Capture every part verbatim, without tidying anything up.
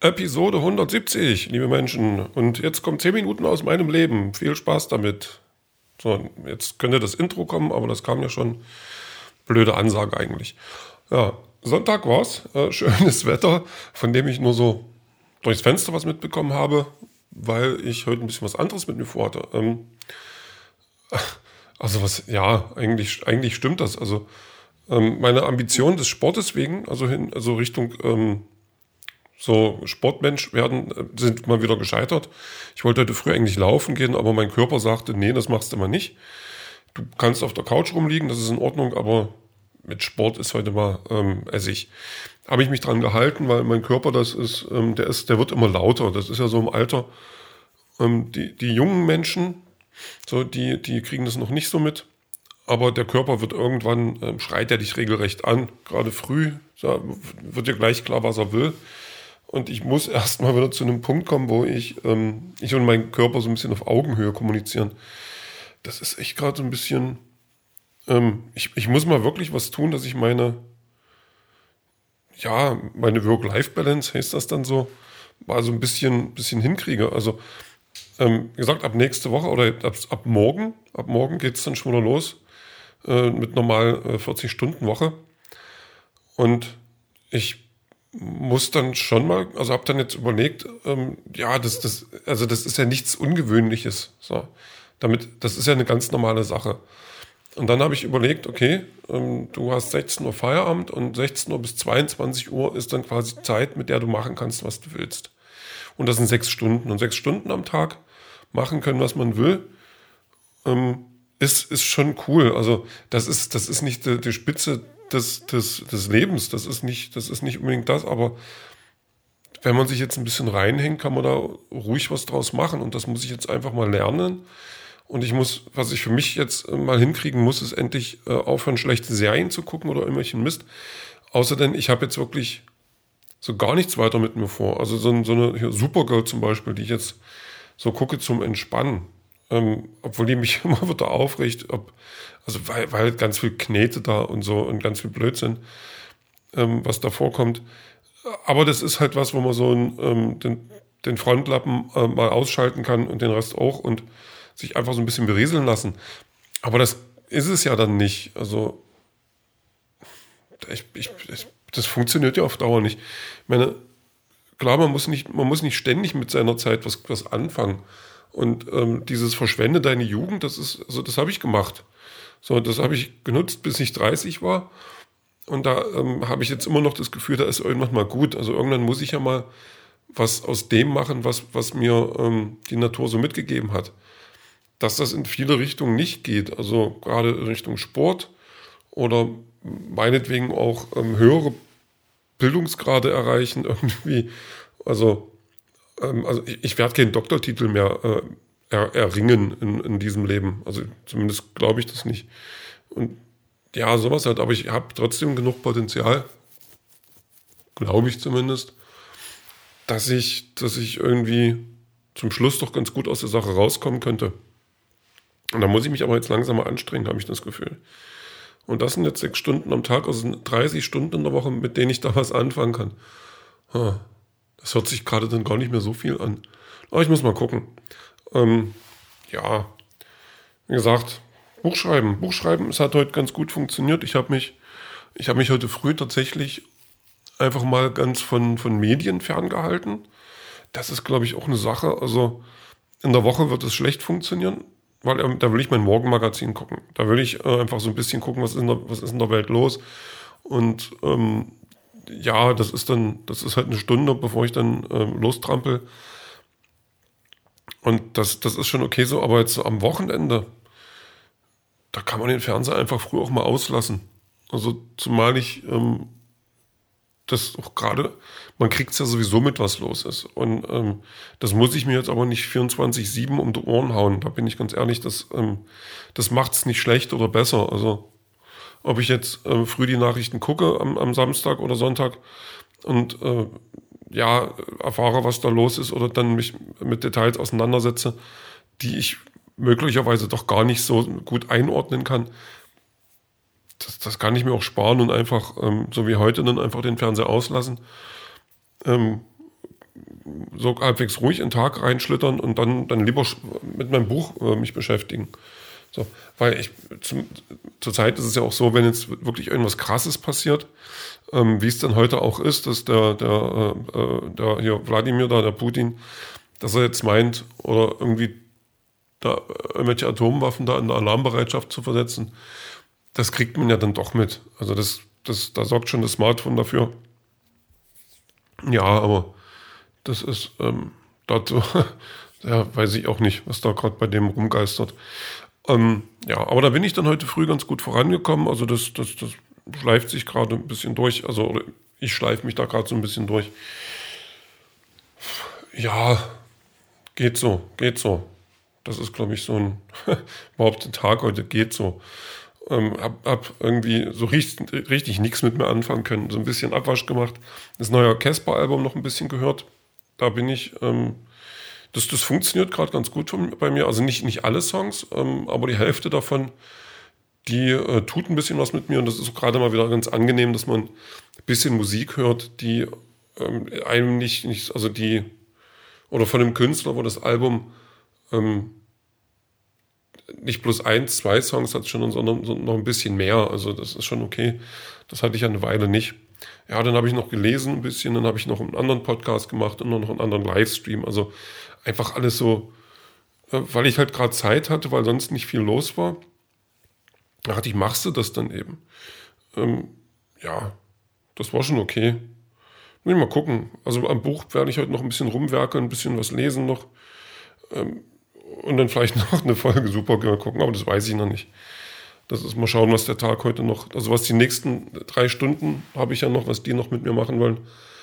Episode hundertsiebzig, liebe Menschen. Und jetzt kommt zehn Minuten aus meinem Leben. Viel Spaß damit. So, jetzt könnte das Intro kommen, aber das kam ja schon. Blöde Ansage eigentlich. Ja, Sonntag war's. Äh, schönes Wetter, von dem ich nur so durchs Fenster was mitbekommen habe, weil ich heute ein bisschen was anderes mit mir vorhatte. Ähm, also was, ja, eigentlich, eigentlich stimmt das. Also ähm, meine Ambition des Sportes wegen, also hin, also Richtung ähm, so Sportmensch werden, äh, sind mal wieder gescheitert. Ich wollte heute früh eigentlich laufen gehen, aber mein Körper sagte, nee, das machst du mal nicht. Du kannst auf der Couch rumliegen, das ist in Ordnung, aber mit Sport ist heute mal ähm, Essig. Habe ich mich dran gehalten, weil mein Körper, das ist, ähm, der ist, der wird immer lauter. Das ist ja so im Alter. Ähm, die, die jungen Menschen, so, die, die kriegen das noch nicht so mit. Aber der Körper wird irgendwann, ähm, schreit er dich regelrecht an. Gerade früh, so, wird dir gleich klar, was er will. Und ich muss erst mal wieder zu einem Punkt kommen, wo ich, ähm, ich und mein Körper so ein bisschen auf Augenhöhe kommunizieren. Das ist echt gerade so ein bisschen, ähm, ich, ich muss mal wirklich was tun, dass ich meine, ja, meine Work-Life-Balance, heißt das dann so, mal so ein bisschen, bisschen hinkriege. Also, ähm, wie gesagt, ab nächste Woche oder ab, ab morgen, ab morgen geht es dann schon wieder los äh, mit normal äh, vierzig-Stunden-Woche. Und ich muss dann schon mal, also habe dann jetzt überlegt, ähm, ja, das, das, also das ist ja nichts Ungewöhnliches. So. Damit, das ist ja eine ganz normale Sache. Und dann habe ich überlegt, okay, ähm, du hast sechzehn Uhr Feierabend und sechzehn Uhr bis zweiundzwanzig Uhr ist dann quasi Zeit, mit der du machen kannst, was du willst. Und das sind sechs Stunden. Und sechs Stunden am Tag machen können, was man will, ähm, ist, ist schon cool. Also das ist, das ist nicht die, die Spitze des, des, des Lebens. Das ist nicht, das ist nicht unbedingt das, aber wenn man sich jetzt ein bisschen reinhängt, kann man da ruhig was draus machen. Und das muss ich jetzt einfach mal lernen. Und ich muss, was ich für mich jetzt mal hinkriegen muss, ist endlich äh, aufhören, schlechte Serien zu gucken oder irgendwelchen Mist. Außerdem, ich habe jetzt wirklich so gar nichts weiter mit mir vor. Also so, so eine hier Supergirl zum Beispiel, die ich jetzt so gucke zum Entspannen. Ähm, obwohl die mich immer wieder aufregt, ob, also weil, weil ganz viel Knete da und so und ganz viel Blödsinn, ähm, was da vorkommt. Aber das ist halt was, wo man so einen, ähm, den, den Frontlappen äh, mal ausschalten kann und den Rest auch und sich einfach so ein bisschen berieseln lassen. Aber das ist es ja dann nicht. Also ich, ich, ich, das funktioniert ja auf Dauer nicht. Ich meine, klar, man muss nicht, man muss nicht ständig mit seiner Zeit was, was anfangen. Und ähm, dieses Verschwende deine Jugend, das ist, also das habe ich gemacht. So, das habe ich genutzt, bis ich dreißig war. Und da ähm, habe ich jetzt immer noch das Gefühl, da ist irgendwann mal gut. Also irgendwann muss ich ja mal was aus dem machen, was, was mir ähm, die Natur so mitgegeben hat. Dass das in viele Richtungen nicht geht, also gerade in Richtung Sport oder meinetwegen auch ähm, höhere Bildungsgrade erreichen irgendwie. Also, ähm, also ich, ich werde keinen Doktortitel mehr äh, er, erringen in, in diesem Leben. Also zumindest glaube ich das nicht. Und ja, sowas halt, aber ich habe trotzdem genug Potenzial, glaube ich zumindest, dass ich, dass ich irgendwie zum Schluss doch ganz gut aus der Sache rauskommen könnte. Und da muss ich mich aber jetzt langsam mal anstrengen, habe ich das Gefühl. Und das sind jetzt sechs Stunden am Tag, also dreißig Stunden in der Woche, mit denen ich da was anfangen kann. Das hört sich gerade dann gar nicht mehr so viel an. Aber ich muss mal gucken. Ähm, ja, wie gesagt, Buchschreiben. Buchschreiben, es hat heute ganz gut funktioniert. Ich habe mich, ich habe mich heute früh tatsächlich einfach mal ganz von, von Medien ferngehalten. Das ist, glaube ich, auch eine Sache. Also in der Woche wird es schlecht funktionieren. Weil ähm, da will ich mein Morgenmagazin gucken. Da will ich äh, einfach so ein bisschen gucken, was ist in der, was ist in der Welt los. Und ähm, ja, das ist dann, das ist halt eine Stunde, bevor ich dann ähm, lostrampel. Und das, das ist schon okay so, aber jetzt so am Wochenende, da kann man den Fernseher einfach früh auch mal auslassen. Also zumal ich ähm, das auch gerade, man kriegt es ja sowieso mit, was los ist. Und ähm, das muss ich mir jetzt aber nicht vierundzwanzig sieben um die Ohren hauen. Da bin ich ganz ehrlich, das, ähm, das macht es nicht schlecht oder besser. Also ob ich jetzt ähm, früh die Nachrichten gucke am, am Samstag oder Sonntag und äh, ja, erfahre, was da los ist oder dann mich mit Details auseinandersetze, die ich möglicherweise doch gar nicht so gut einordnen kann. Das, das kann ich mir auch sparen und einfach, ähm, so wie heute, dann einfach den Fernseher auslassen. Ähm, so halbwegs ruhig in den Tag reinschlittern und dann, dann lieber mit meinem Buch äh, mich beschäftigen. So, weil ich zum, zurzeit ist es ja auch so, wenn jetzt wirklich irgendwas Krasses passiert, ähm, wie es dann heute auch ist, dass der, der, äh, der hier Wladimir da, der Putin, dass er jetzt meint, oder irgendwie da irgendwelche Atomwaffen da in der Alarmbereitschaft zu versetzen, das kriegt man ja dann doch mit. Also das, das, da sorgt schon das Smartphone dafür. Ja, aber das ist ähm, dazu, ja, weiß ich auch nicht, was da gerade bei dem rumgeistert. Ähm, ja, aber da bin ich dann heute früh ganz gut vorangekommen. Also das, das, das schleift sich gerade ein bisschen durch. Also ich schleife mich da gerade so ein bisschen durch. Ja, geht so, geht so. Das ist, glaube ich, so ein überhaupt ein Tag heute, geht so. Ähm, hab, hab irgendwie so richtig, richtig nichts mit mir anfangen können. So ein bisschen Abwasch gemacht. Das neue Casper-Album noch ein bisschen gehört. Da bin ich... Ähm, Das, das funktioniert gerade ganz gut bei mir. Also nicht, nicht alle Songs, ähm, aber die Hälfte davon, die äh, tut ein bisschen was mit mir. Und das ist auch gerade mal wieder ganz angenehm, dass man ein bisschen Musik hört, die ähm, einem nicht, nicht, also die, oder von dem Künstler, wo das Album ähm, nicht bloß eins, zwei Songs hat schon, sondern noch ein bisschen mehr. Also das ist schon okay. Das hatte ich ja eine Weile nicht. Ja, dann habe ich noch gelesen ein bisschen, dann habe ich noch einen anderen Podcast gemacht und noch einen anderen Livestream. Also einfach alles so, weil ich halt gerade Zeit hatte, weil sonst nicht viel los war. Da dachte ich, machst du das dann eben? Ähm, ja, das war schon okay. Muss ich mal gucken. Also am Buch werde ich heute noch ein bisschen rumwerkeln, ein bisschen was lesen noch. Ähm, und dann vielleicht noch eine Folge Supergirl gucken, aber das weiß ich noch nicht. Das ist mal schauen, was der Tag heute noch, also was die nächsten drei Stunden habe ich ja noch, was die noch mit mir machen wollen.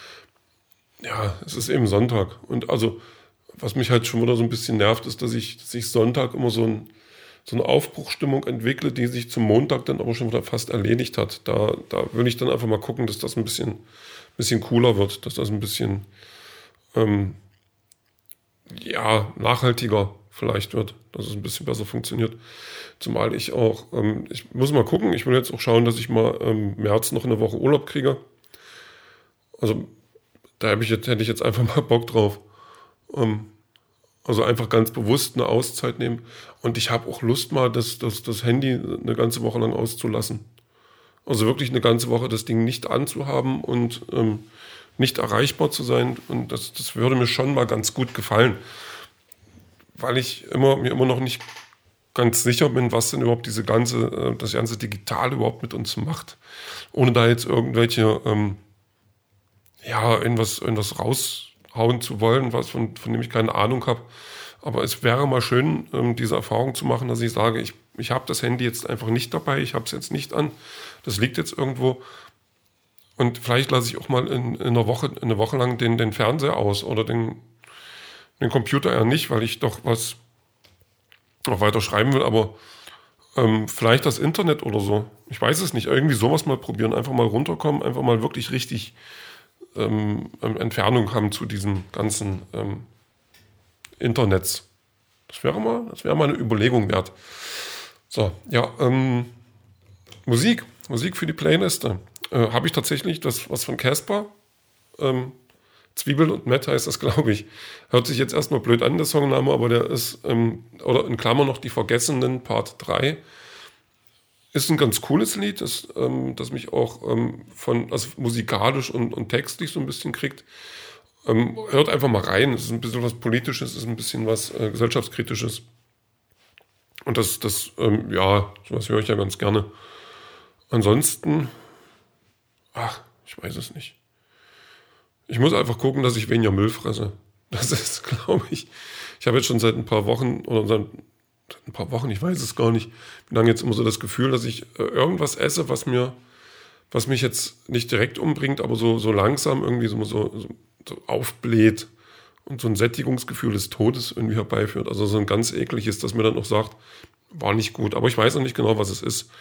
Ja, es ist eben Sonntag. Und also, was mich halt schon wieder so ein bisschen nervt, ist, dass ich, dass ich Sonntag immer so, ein, so eine Aufbruchstimmung entwickle, die sich zum Montag dann aber schon wieder fast erledigt hat. Da, da will ich dann einfach mal gucken, dass das ein bisschen, bisschen cooler wird, dass das ein bisschen ähm, ja, nachhaltiger vielleicht wird, dass es ein bisschen besser funktioniert. Zumal ich auch, ähm, ich muss mal gucken, ich will jetzt auch schauen, dass ich mal im März noch eine Woche Urlaub kriege. Also da habe ich jetzt, hätte ich jetzt einfach mal Bock drauf. Ähm, also einfach ganz bewusst eine Auszeit nehmen. Und ich habe auch Lust mal, das, das, das Handy eine ganze Woche lang auszulassen. Also wirklich eine ganze Woche das Ding nicht anzuhaben und ähm, nicht erreichbar zu sein. Und das, das würde mir schon mal ganz gut gefallen. Weil ich immer, mir immer noch nicht ganz sicher bin, was denn überhaupt diese ganze, das ganze Digitale überhaupt mit uns macht. Ohne da jetzt irgendwelche, ähm, ja, irgendwas, irgendwas raushauen zu wollen, was von, von dem ich keine Ahnung habe. Aber es wäre mal schön, ähm, diese Erfahrung zu machen, dass ich sage, ich, ich habe das Handy jetzt einfach nicht dabei, ich habe es jetzt nicht an, das liegt jetzt irgendwo. Und vielleicht lasse ich auch mal in, in einer Woche, eine Woche lang den, den Fernseher aus oder den, den Computer eher nicht, weil ich doch was noch weiter schreiben will, aber ähm, vielleicht das Internet oder so. Ich weiß es nicht. Irgendwie sowas mal probieren. Einfach mal runterkommen, einfach mal wirklich richtig ähm, Entfernung haben zu diesem ganzen ähm, Internets. Das wäre mal, das wäre mal eine Überlegung wert. So, ja, ähm, Musik. Musik für die Playliste. Äh, habe ich tatsächlich das, was von Casper, ähm, Zwiebel und Matt heißt das, glaube ich. Hört sich jetzt erstmal blöd an, der Songname, aber der ist, ähm, oder in Klammern noch die Vergessenen, Part drei. Ist ein ganz cooles Lied, das, ähm, das mich auch ähm, von, also musikalisch und, und textlich so ein bisschen kriegt. Ähm, hört einfach mal rein, es ist ein bisschen was Politisches, es ist ein bisschen was äh, Gesellschaftskritisches. Und das, das ähm, ja, sowas höre ich ja ganz gerne. Ansonsten, ach, ich weiß es nicht. Ich muss einfach gucken, dass ich weniger Müll fresse. Das ist, glaube ich, ich habe jetzt schon seit ein paar Wochen oder seit ein paar Wochen, ich weiß es gar nicht, wie lange jetzt immer so das Gefühl, dass ich äh, irgendwas esse, was mir, was mich jetzt nicht direkt umbringt, aber so, so langsam irgendwie so, so, so aufbläht und so ein Sättigungsgefühl des Todes irgendwie herbeiführt. Also so ein ganz ekliges, das mir dann auch sagt, war nicht gut. Aber ich weiß noch nicht genau, was es ist.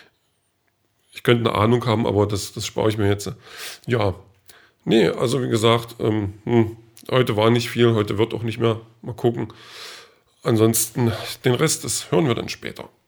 Ich könnte eine Ahnung haben, aber das, das spare ich mir jetzt. Ja, nee, also wie gesagt, ähm, hm, heute war nicht viel, heute wird auch nicht mehr. Mal gucken. Ansonsten, den Rest, das hören wir dann später.